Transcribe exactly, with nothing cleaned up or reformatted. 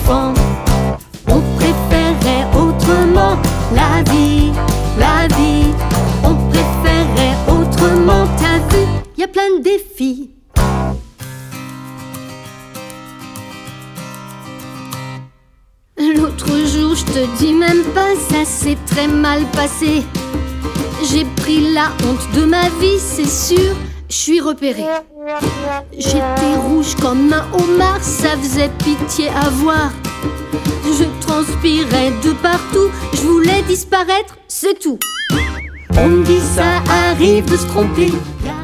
enfants. On préférait autrement la vie, la vie. On préférait autrement. T'as vu, y a plein de défis. L'autre jour, je te dis même pas, ça s'est très mal passé. J'ai pris la honte de ma vie, c'est sûr, je suis repérée. J'étais rouge comme un homard, ça faisait pitié à voir. Je transpirais de partout, je voulais disparaître, c'est tout. On me dit ça arrive de se tromper.